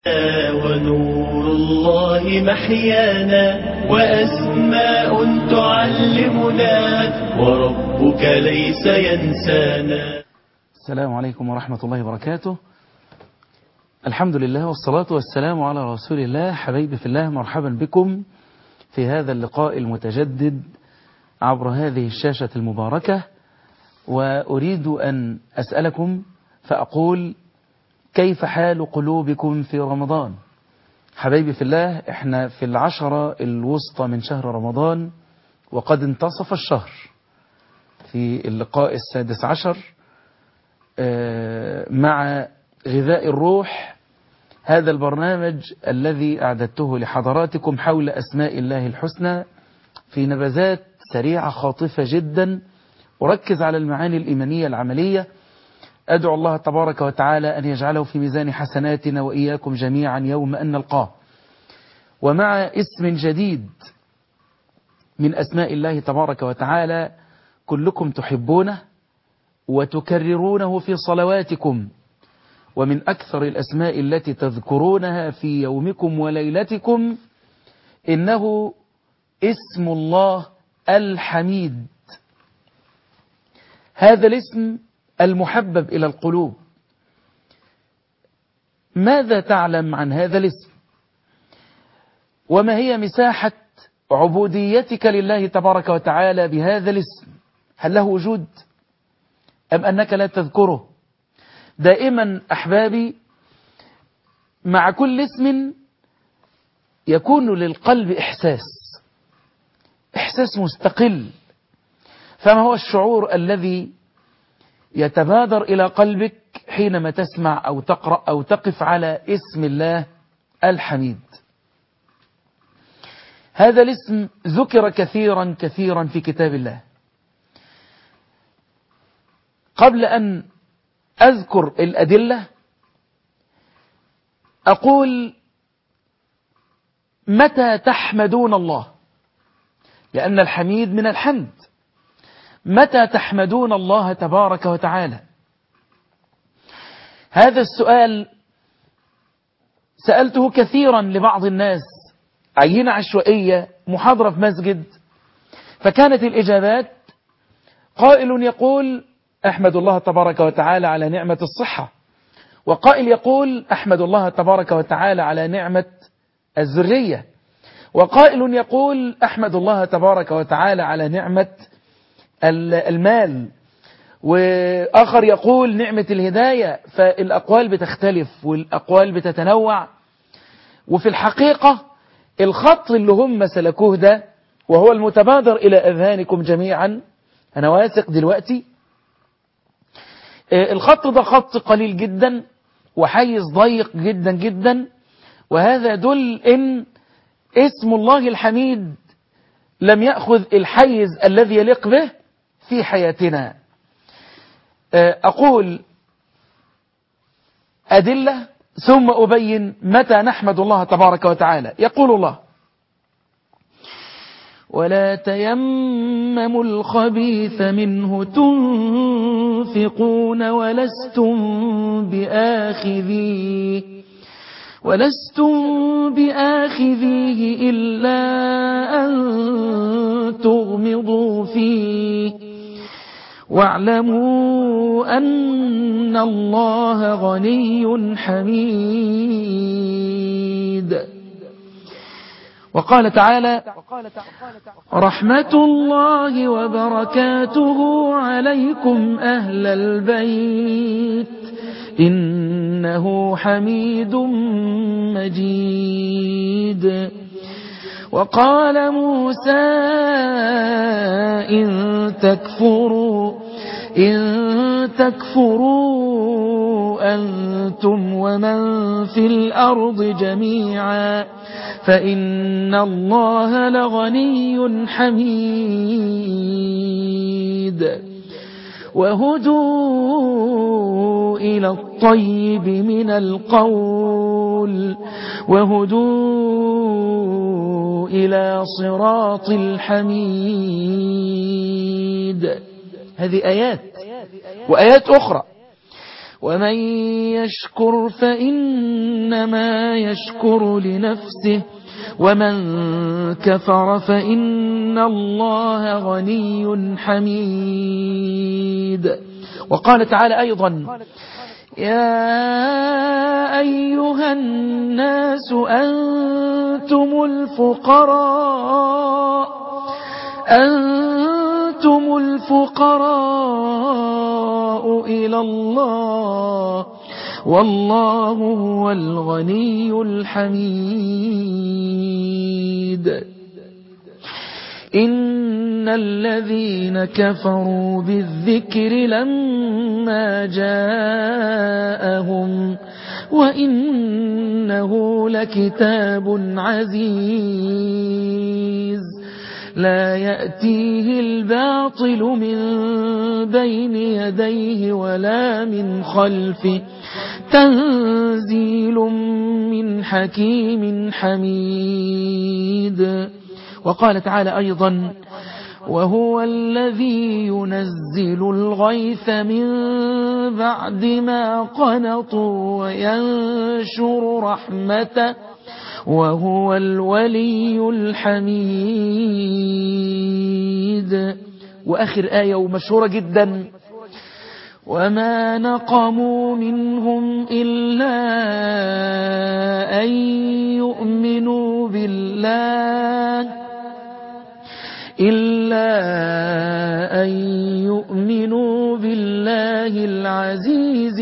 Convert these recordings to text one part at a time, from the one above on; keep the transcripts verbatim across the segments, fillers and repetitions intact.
ونور الله محيانا وأسماء تعلمنا وربك ليس ينسانا. السلام عليكم ورحمة الله وبركاته. الحمد لله والصلاة والسلام على رسول الله. حبايبي في الله، مرحبا بكم في هذا اللقاء المتجدد عبر هذه الشاشة المباركة. وأريد أن أسألكم فأقول: كيف حال قلوبكم في رمضان؟ حبايبي في الله، احنا في العشرة الوسطى من شهر رمضان وقد انتصف الشهر. في اللقاء السادس عشر مع غذاء الروح، هذا البرنامج الذي أعددته لحضراتكم حول أسماء الله الحسنى في نبذات سريعة خاطفة جدا، وركز على المعاني الإيمانية العملية. أدعو الله تبارك وتعالى أن يجعله في ميزان حسناتنا وإياكم جميعا يوم أن نلقاه. ومع اسم جديد من أسماء الله تبارك وتعالى كلكم تحبونه وتكررونه في صلواتكم، ومن أكثر الأسماء التي تذكرونها في يومكم وليلتكم إنه اسم الله الحميد. هذا الاسم المحبب إلى القلوب. ماذا تعلم عن هذا الاسم؟ وما هي مساحة عبوديتك لله تبارك وتعالى بهذا الاسم؟ هل له وجود أم أنك لا تذكره؟ دائما أحبابي، مع كل اسم يكون للقلب إحساس إحساس مستقل. فما هو الشعور الذي يتبادر إلى قلبك حينما تسمع أو تقرأ أو تقف على اسم الله الحميد؟ هذا الاسم ذكر كثيرا كثيرا في كتاب الله. قبل أن أذكر الأدلة أقول: متى تحمدون الله؟ لأن الحميد من الحمد. متى تحمدون الله تبارك وتعالى؟ هذا السؤال سألته كثيرا لبعض الناس، عينة عشوائية، محاضرة في مسجد، فكانت الإجابات: قائل يقول أحمد الله تبارك وتعالى على نعمة الصحة، وقائل يقول أحمد الله تبارك وتعالى على نعمة الذرية، وقائل يقول أحمد الله تبارك وتعالى على نعمة المال، وآخر يقول نعمة الهداية. فالأقوال بتختلف والأقوال بتتنوع. وفي الحقيقة الخط اللي هم سلكوه ده، وهو المتبادر إلى أذهانكم جميعا، أنا واثق دلوقتي، الخط ده خط قليل جدا وحيز ضيق جدا جدا. وهذا دل إن اسم الله الحميد لم يأخذ الحيز الذي يليق به في حياتنا. أقول أدلة ثم أبين متى نحمد الله تبارك وتعالى. يقول الله: ولا تيمموا الخبيث منه تنفقون ولستم بآخذيه ولستم بآخذيه إلا أن تغمضوا فيه واعلموا أن الله غني حميد. وقال تعالى: رحمة الله وبركاته عليكم أهل البيت إنه حميد مجيد. وقال موسى: إن تكفروا إن تكفروا أنتم ومن في الأرض جميعا فإن الله لغني حميد. وهدوا إلى الطيب من القول وهدوا إلى صراط الحميد. هذه آيات وآيات أخرى. ومن يشكر فإنما يشكر لنفسه ومن كفر فإن الله غني حميد. وقال تعالى أيضا يا أيها الناس أنتم الفقراء أنتم الفقراء إلى الله والله هو الغني الحميد. إن الذين كفروا بالذكر لما جاءهم وإنه لكتاب عزيز لا يأتيه الباطل من بين يديه ولا من خلفه تنزيل من حكيم حميد. وقال تعالى أيضا وهو الذي ينزل الغيث من بعد ما قنطوا وينشر رحمته وهو الولي الحميد. وآخر آية ومشهورة جدا وما نقموا منهم إلا أن يؤمنوا بالله إلا أن يؤمنوا بالله العزيز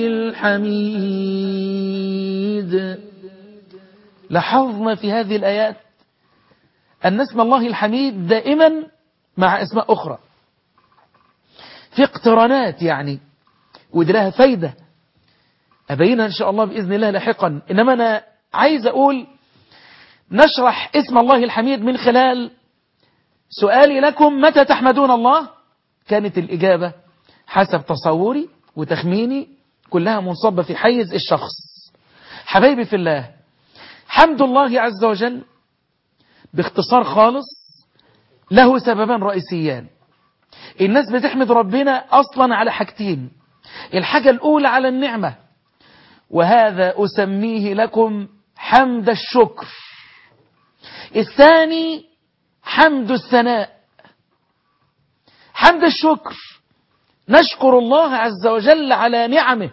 الحميد. لاحظنا في هذه الآيات أن اسم الله الحميد دائما مع اسماء أخرى في اقترانات، يعني ودي لها فايدة أبينها إن شاء الله بإذن الله لاحقا. إنما أنا عايز أقول نشرح اسم الله الحميد من خلال سؤالي لكم متى تحمدون الله؟ كانت الإجابة حسب تصوري وتخميني كلها منصبة في حيز الشخص. حبايبي في الله، حمد الله عز وجل باختصار خالص له سببان رئيسيان. الناس بتحمد ربنا أصلا على حاجتين. الحاجة الأولى على النعمة، وهذا أسميه لكم حمد الشكر. الثاني حمد الثناء. حمد الشكر نشكر الله عز وجل على نعمه،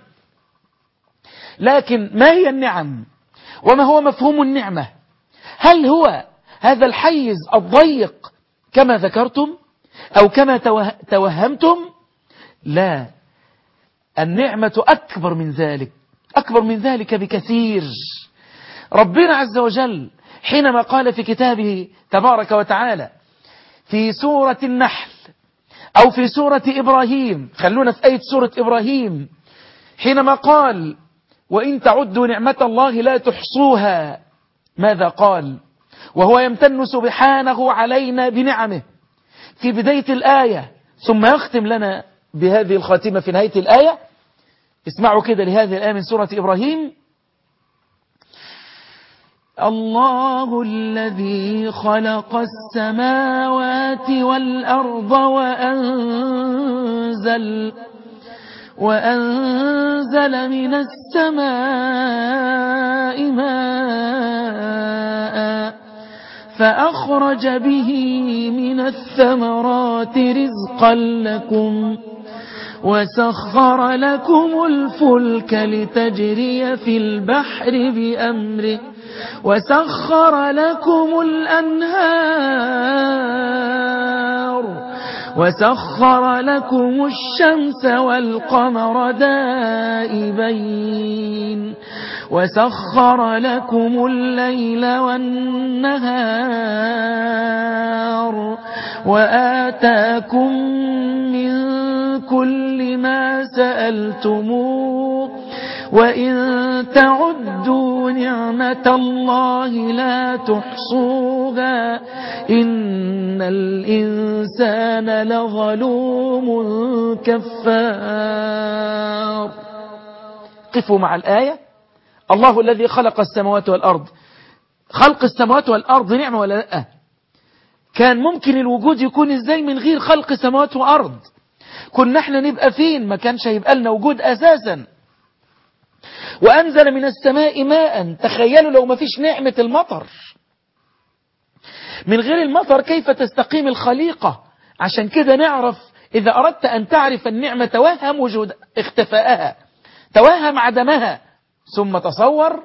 لكن ما هي النعم وما هو مفهوم النعمة؟ هل هو هذا الحيز الضيق كما ذكرتم أو كما توهمتم؟ لا، النعمة أكبر من ذلك، أكبر من ذلك بكثير. ربنا عز وجل حينما قال في كتابه تبارك وتعالى في سورة النحل أو في سورة إبراهيم، خلونا في آية سورة إبراهيم، حينما قال وإن تعدوا نعمة الله لا تحصوها، ماذا قال؟ وهو يمتن سبحانه علينا بنعمه في بداية الآية، ثم يختم لنا بهذه الخاتمة في نهاية الآية. اسمعوا كده لهذه الآية من سورة إبراهيم: الله الذي خلق السماوات والأرض وأنزل وأنزل من السماء ماء فأخرج به من الثمرات رزقا لكم وسخر لكم الفلك لتجري في البحر بأمره وسخر لكم الأنهار وسخر لكم الشمس والقمر دائبين وسخر لكم الليل والنهار وآتاكم من كل ما سألتموه وإن تعدوا نعمة الله لا تحصوها إن الإنسان لظلوم كفار. قفوا مع الآية. الله الذي خلق السماوات والأرض. خلق السماوات والأرض نعمة ولا لا؟ كان ممكن الوجود يكون ازاي من غير خلق سماوات وأرض؟ كنا احنا نبقى فين؟ ما كانش هيبقى لنا وجود أساسا. وأنزل من السماء ماء. تخيلوا لو ما فيش نعمة المطر، من غير المطر كيف تستقيم الخليقة؟ عشان كده نعرف إذا أردت أن تعرف النعمة توهم وجود اختفاءها، توهم عدمها، ثم تصور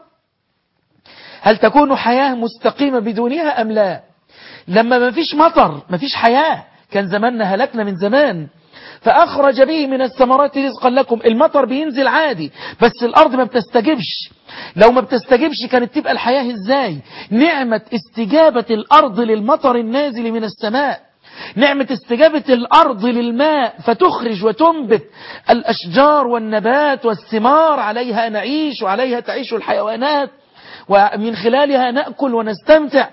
هل تكون حياة مستقيمة بدونها أم لا؟ لما ما فيش مطر ما فيش حياة، كان زماننا هلكنا من زمان. فأخرج به من الثمرات رزقا لكم. المطر بينزل عادي بس الأرض ما بتستجبش. لو ما بتستجبش كانت تبقى الحياة ازاي؟ نعمة استجابة الأرض للمطر النازل من السماء، نعمة استجابة الأرض للماء فتخرج وتنبت الأشجار والنبات والثمار، عليها نعيش وعليها تعيش الحيوانات ومن خلالها نأكل ونستمتع.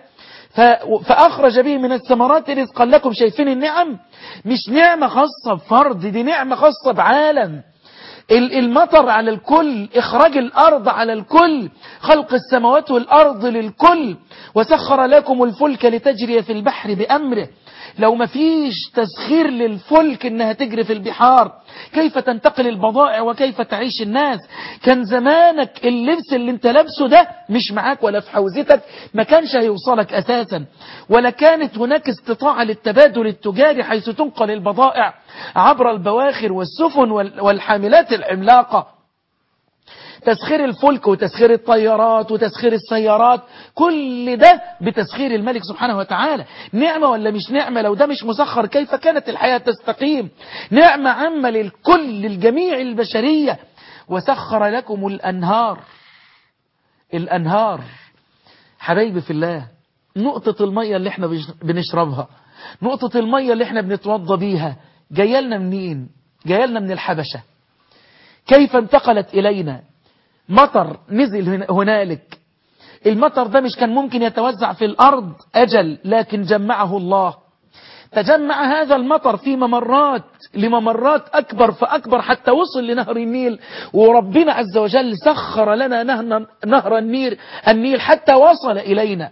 فأخرج به من الثمرات رزقا لكم. شايفين النعم؟ مش نعمة خاصة بفرد، دي نعمة خاصة بعالم. المطر على الكل، إخراج الأرض على الكل، خلق السماوات والأرض للكل. وسخر لكم الفلك لتجري في البحر بأمره. لو ما فيش تسخير للفلك إنها تجري في البحار كيف تنتقل البضائع وكيف تعيش الناس؟ كان زمانك اللبس اللي انت لابسه ده مش معاك ولا في حوزتك، ما كانش هيوصلك أساسا، ولا كانت هناك استطاعة للتبادل التجاري حيث تنقل البضائع عبر البواخر والسفن والحاملات العملاقة. تسخير الفلك وتسخير الطيارات وتسخير السيارات، كل ده بتسخير الملك سبحانه وتعالى. نعمة ولا مش نعمة؟ لو ده مش مسخر كيف كانت الحياة تستقيم؟ نعمة عامة للكل، للجميع البشرية. وسخر لكم الأنهار. الأنهار حبايبي في الله، نقطة المية اللي احنا بنشربها، نقطة المية اللي احنا بنتوضى بيها، جايه لنا منين؟ جايه لنا من الحبشة. كيف انتقلت إلينا؟ مطر نزل هنالك. المطر ده مش كان ممكن يتوزع في الأرض؟ أجل، لكن جمعه الله. تجمع هذا المطر في ممرات لممرات أكبر فأكبر حتى وصل لنهر النيل. وربنا عز وجل سخر لنا نهر النيل النيل حتى وصل إلينا.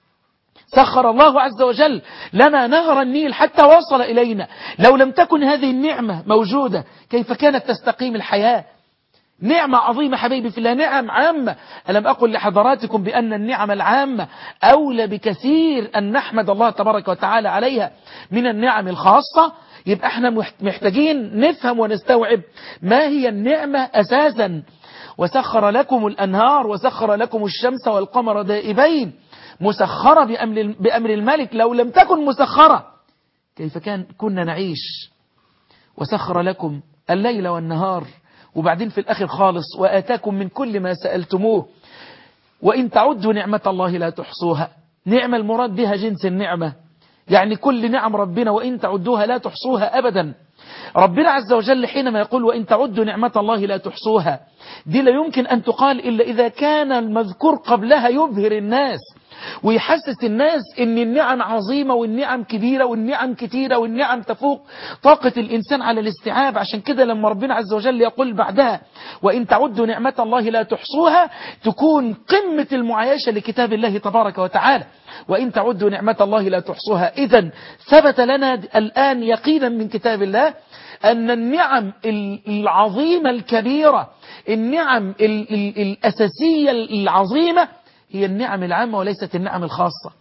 سخر الله عز وجل لنا نهر النيل حتى وصل إلينا. لو لم تكن هذه النعمة موجودة كيف كانت تستقيم الحياة؟ نعمة عظيمة حبيبي في الله، نعم عامة. ألم أقل لحضراتكم بأن النعم العامة أولى بكثير أن نحمد الله تبارك وتعالى عليها من النعم الخاصة؟ يبقى احنا محتاجين نفهم ونستوعب ما هي النعمة أساسا. وسخر لكم الأنهار وسخر لكم الشمس والقمر دائبين، مسخرة بأمر, بأمر الملك. لو لم تكن مسخرة كيف كان كنا نعيش؟ وسخر لكم الليل والنهار. وبعدين في الآخر خالص وآتاكم من كل ما سألتموه وإن تعدوا نعمة الله لا تحصوها. نعمة المراد بها جنس النعمة، يعني كل نعم ربنا وإن تعدوها لا تحصوها أبدا. ربنا عز وجل حينما يقول وإن تعدوا نعمة الله لا تحصوها، دي لا يمكن أن تقال إلا إذا كان المذكور قبلها يبهر الناس ويحسس الناس ان النعم عظيمة والنعم كبيرة والنعم كتيرة والنعم تفوق طاقة الإنسان على الاستيعاب. عشان كده لما ربنا عز وجل يقول بعدها وإن تعدوا نعمة الله لا تحصوها، تكون قمة المعايشة لكتاب الله تبارك وتعالى. وإن تعدوا نعمة الله لا تحصوها. إذن ثبت لنا الآن يقينا من كتاب الله أن النعم العظيمة الكبيرة، النعم الأساسية العظيمة هي النعم العامة وليست النعم الخاصة.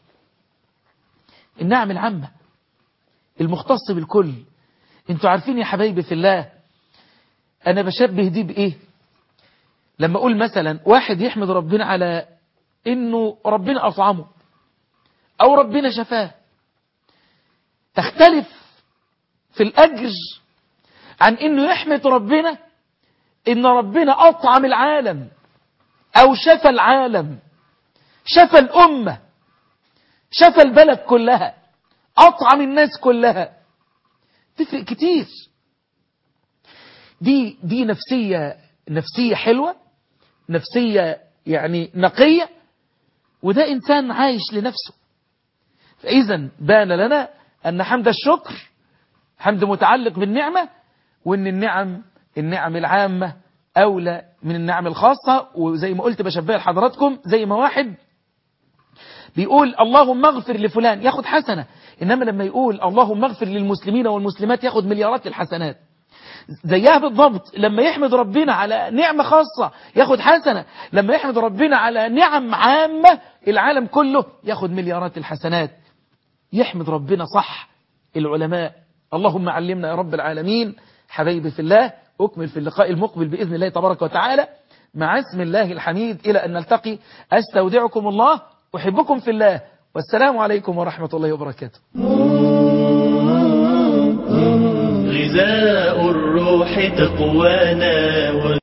النعم العامة المختص بالكل. انتوا عارفين يا حبايبي في الله أنا بشبه دي بإيه؟ لما أقول مثلا واحد يحمد ربنا على إنه ربنا أطعمه أو ربنا شفاه، تختلف في الأجر عن إنه يحمد ربنا إن ربنا أطعم العالم أو شفى العالم، شفى الأمة، شفى البلد كلها، أطعم الناس كلها. تفرق كتير. دي دي نفسية نفسية حلوة، نفسية يعني نقية، وده إنسان عايش لنفسه. فإذا بان لنا أن حمد الشكر حمد متعلق بالنعمة، وأن النعم النعم العامة أولى من النعم الخاصة. وزي ما قلت بشبه لحضراتكم زي ما واحد بيقول اللهم اغفر لفلان ياخد حسنة، إنما لما يقول اللهم اغفر للمسلمين والمسلمات ياخد مليارات الحسنات. زيها بالضبط لما يحمد ربنا على نعمة خاصة ياخد حسنة، لما يحمد ربنا على نعم عامة العالم كله ياخد مليارات الحسنات. يحمد ربنا صح العلماء. اللهم علمنا يا رب العالمين. حبايبي في الله، أكمل في اللقاء المقبل بإذن الله تبارك وتعالى مع اسم الله الحميد. إلى أن نلتقي أستودعكم الله، أحبكم في الله، والسلام عليكم ورحمة الله وبركاته. غذاء الروح تقوانا